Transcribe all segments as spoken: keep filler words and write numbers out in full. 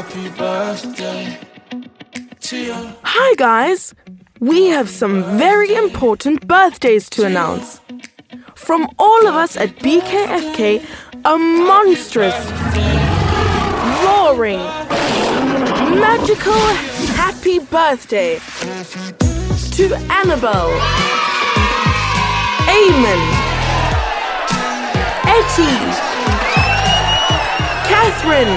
happy birthday to you. Hi guys! We have some very important birthdays to announce. From all of us at B K F K, a monstrous, roaring, magical happy birthday to Annabelle, Eamon, Etty, Catherine,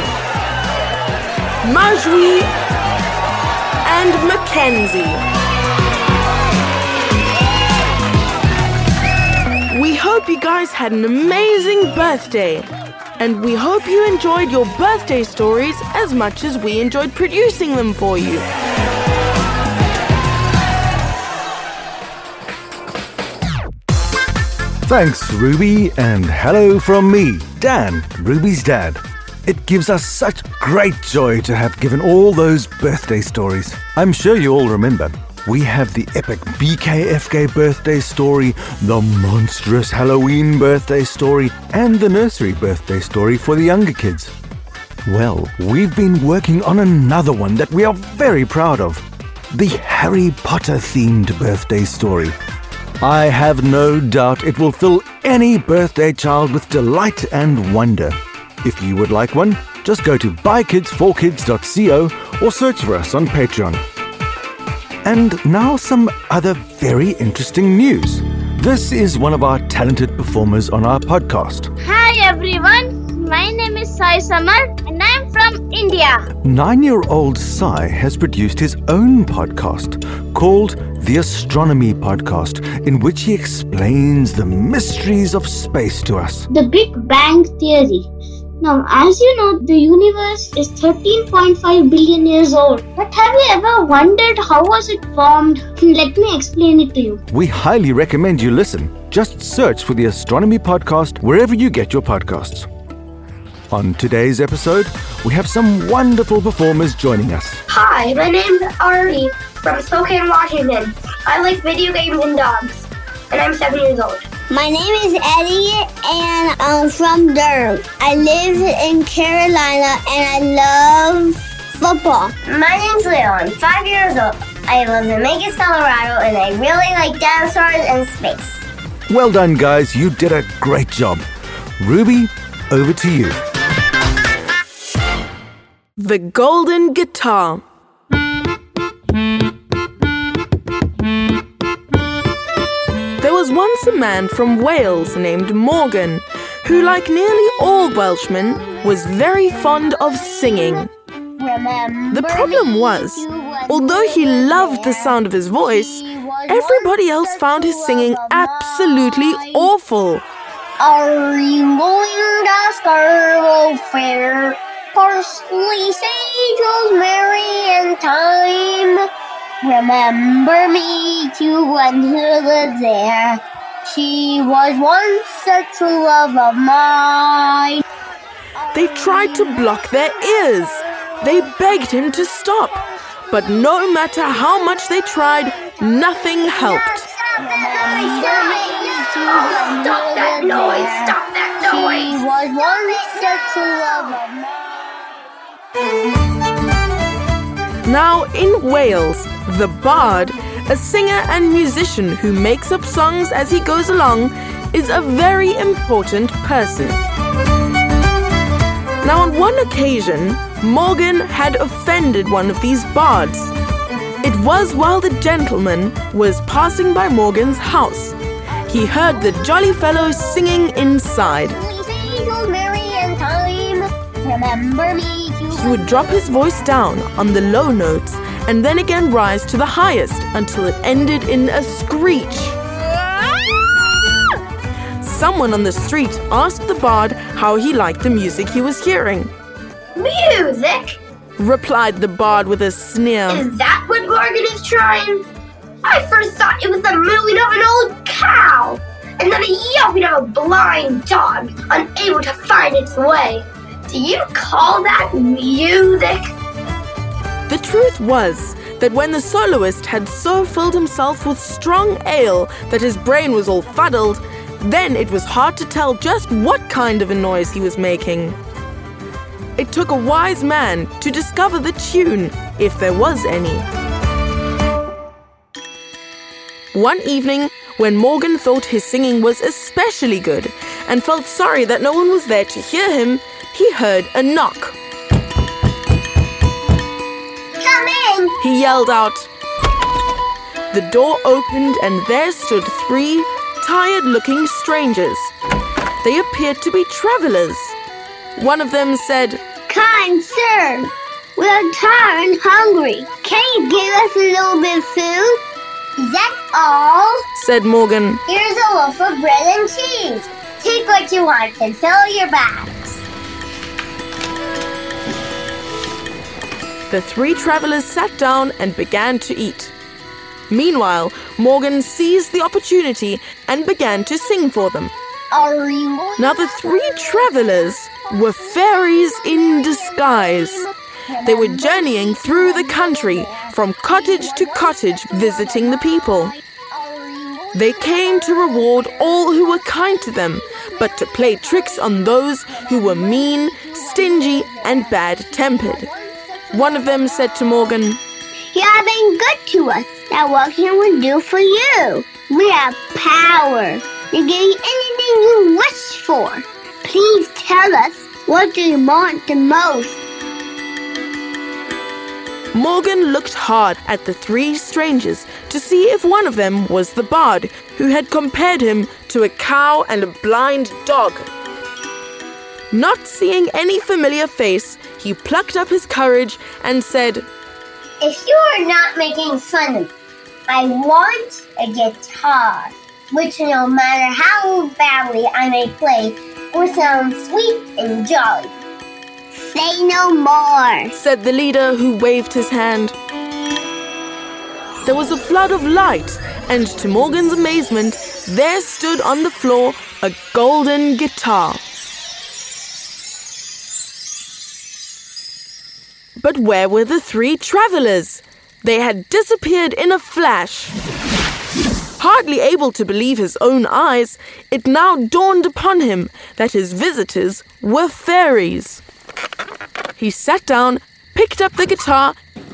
Majwi, and Mackenzie. We hope you guys had an amazing birthday, and we hope you enjoyed your birthday stories as much as we enjoyed producing them for you. Thanks, Ruby, and hello from me, Dan, Ruby's dad. It gives us such great joy to have given all those birthday stories. I'm sure you all remember. We have the epic B K F K birthday story, the monstrous Halloween birthday story, and the nursery birthday story for the younger kids. Well, we've been working on another one that we are very proud of, the Harry Potter-themed birthday story. I have no doubt it will fill any birthday child with delight and wonder. If you would like one, just go to buy kids for kids dot co or search for us on Patreon. And now some other very interesting news. This is one of our talented performers on our podcast. Hi everyone, my name is Sai Samar and I'm from India. Nine-year-old Sai has produced his own podcast called The Astronomy Podcast, in which he explains the mysteries of space to us. The Big Bang Theory. Now, as you know, the universe is thirteen point five billion years old. But have you ever wondered how was it formed? Let me explain it to you. We highly recommend you listen. Just search for the Astronomy Podcast wherever you get your podcasts. On today's episode, we have some wonderful performers joining us. Hi, my name's Ari from Spokane, Washington. I like video games and dogs, and I'm seven years old. My name is Eddie, and I'm from Durham. I live in Carolina, and I love football. My name's Leo. I'm five years old. I live in Vegas, Colorado, and I really like dinosaurs and space. Well done, guys. You did a great job. Ruby, over to you. The Golden Guitar. There was once a man from Wales named Morgan, who, like nearly all Welshmen, was very fond of singing. The problem was, although he loved the sound of his voice, everybody else found his singing absolutely awful. Are you going to Scarborough Fair? Parsley, sage, rosemary, and thyme. Remember me to one who lives there. She was once a true love of mine. They tried to block their ears. They begged him to stop. But no matter how much they tried, nothing helped. Stop that noise! Stop that noise! She was once a true love of mine. Now, in Wales, the bard, a singer and musician who makes up songs as he goes along, is a very important person. Now, on one occasion, Morgan had offended one of these bards. It was while the gentleman was passing by Morgan's house. He heard the jolly fellow singing inside. Remember me. He would drop his voice down on the low notes and then again rise to the highest until it ended in a screech. Someone on the street asked the bard how he liked the music he was hearing. Music? Replied the bard with a sneer. Is that what Morgan is trying? I first thought it was the mooing of an old cow, and then the yelping of a blind dog, unable to find its way. Do you call that music? The truth was that when the soloist had so filled himself with strong ale that his brain was all fuddled, then it was hard to tell just what kind of a noise he was making. It took a wise man to discover the tune, if there was any. One evening, when Morgan thought his singing was especially good and felt sorry that no one was there to hear him, he heard a knock. Come in! He yelled out. The door opened and there stood three tired-looking strangers. They appeared to be travelers. One of them said, Kind sir, we're tired and hungry. Can you give us a little bit of food? Is that all? said Morgan. Here's a loaf of bread and cheese. Take what you want and fill your bags. The three travelers sat down and began to eat. Meanwhile, Morgan seized the opportunity and began to sing for them. Are you? Now the three travelers were fairies in disguise. They were journeying through the country, from cottage to cottage, visiting the people. They came to reward all who were kind to them, but to play tricks on those who were mean, stingy, and bad-tempered. One of them said to Morgan, You have been good to us. Now what can we do for you? We have power. We're getting anything you wish for. Please tell us, what do you want the most? Morgan looked hard at the three strangers to see if one of them was the bard who had compared him to a cow and a blind dog. Not seeing any familiar face, he plucked up his courage and said, If you are not making fun of me, I want a guitar, which no matter how badly I may play, will sound sweet and jolly. Say no more, said the leader, who waved his hand. There was a flood of light, and to Morgan's amazement, there stood on the floor a golden guitar. But where were the three travelers? They had disappeared in a flash. Hardly able to believe his own eyes, it now dawned upon him that his visitors were fairies. He sat down, picked up the guitar,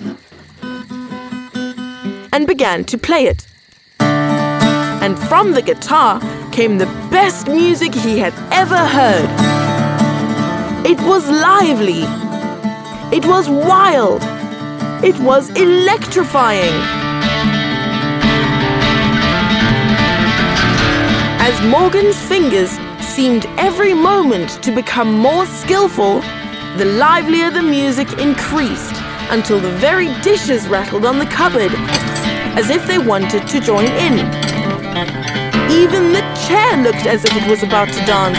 and began to play it. And from the guitar came the best music he had ever heard. It was lively. It was wild. It was electrifying. As Morgan's fingers seemed every moment to become more skillful, the livelier the music increased until the very dishes rattled on the cupboard as if they wanted to join in. Even the chair looked as if it was about to dance.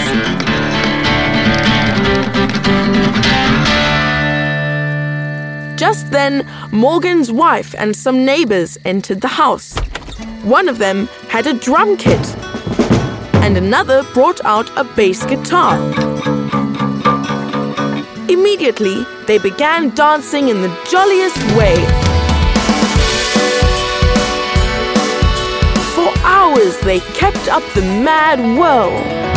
Just then, Morgan's wife and some neighbors entered the house. One of them had a drum kit, and another brought out a bass guitar. Immediately, they began dancing in the jolliest way. For hours, they kept up the mad whirl.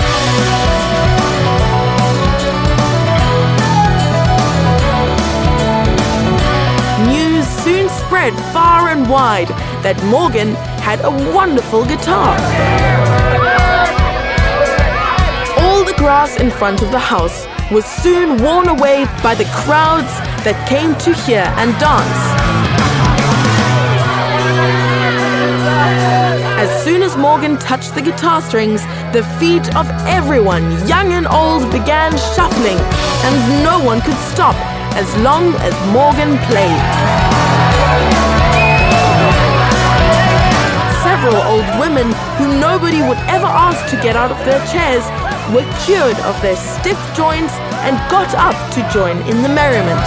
News soon spread far and wide that Morgan had a wonderful guitar. All the grass in front of the house was soon worn away by the crowds that came to hear and dance. As soon as Morgan touched the guitar strings, the feet of everyone, young and old, began shuffling, and no one could stop as long as Morgan played. Several old women whom nobody would ever ask to get out of their chairs were cured of their stiff joints and got up to join in the merriment.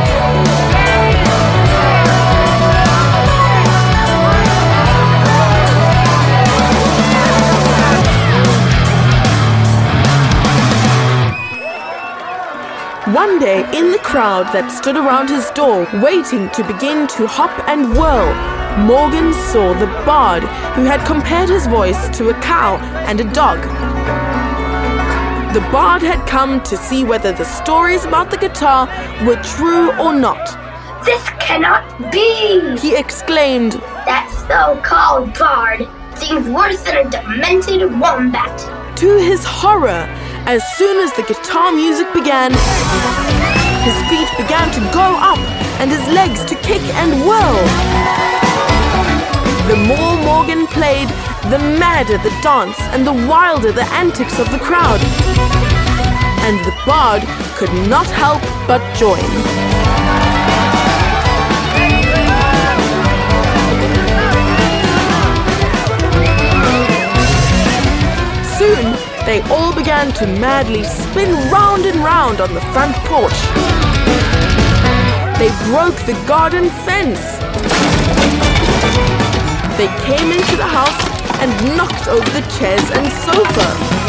One day, in the crowd that stood around his door, waiting to begin to hop and whirl, Morgan saw the bard who had compared his voice to a cow and a dog. The bard had come to see whether the stories about the guitar were true or not. This cannot be! He exclaimed. That so-called bard seems worse than a demented wombat. To his horror, as soon as the guitar music began, his feet began to go up and his legs to kick and whirl. The more Morgan played, the madder the dance and the wilder the antics of the crowd. And the bard could not help but join. Soon, they all began to madly spin round and round on the front porch. They broke the garden fence. They came into the house and knocked over the chairs and sofa.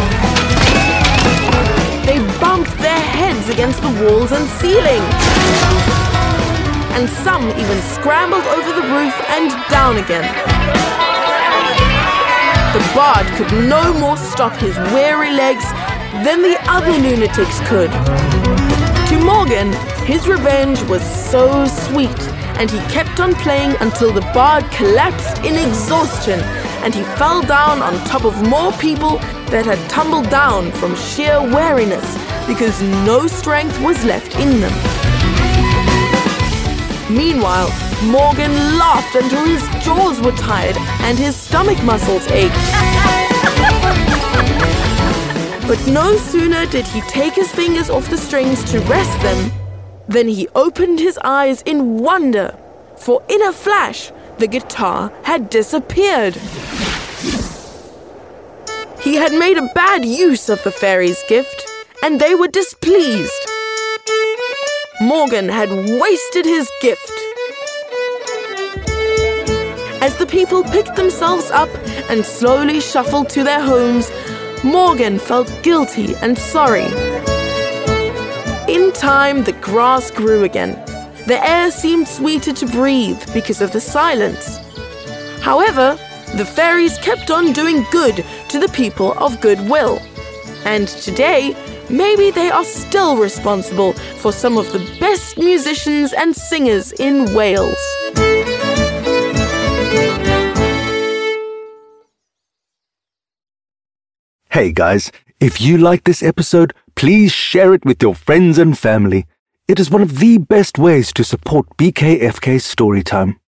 They bumped their heads against the walls and ceiling. And some even scrambled over the roof and down again. The bard could no more stop his weary legs than the other lunatics could. To Morgan, his revenge was so sweet, and he kept on playing until the bard collapsed in exhaustion, and he fell down on top of more people that had tumbled down from sheer weariness because no strength was left in them. Meanwhile, Morgan laughed until his jaws were tired and his stomach muscles ached. But no sooner did he take his fingers off the strings to rest them than he opened his eyes in wonder, for in a flash, the guitar had disappeared. He had made a bad use of the fairy's gift, and they were displeased. Morgan had wasted his gift. As the people picked themselves up and slowly shuffled to their homes, Morgan felt guilty and sorry. In time, the grass grew again. The air seemed sweeter to breathe because of the silence. However, the fairies kept on doing good to the people of goodwill. And today, maybe they are still responsible for some of the best musicians and singers in Wales. Hey guys, if you like this episode, please share it with your friends and family. It is one of the best ways to support B K F K Storytime.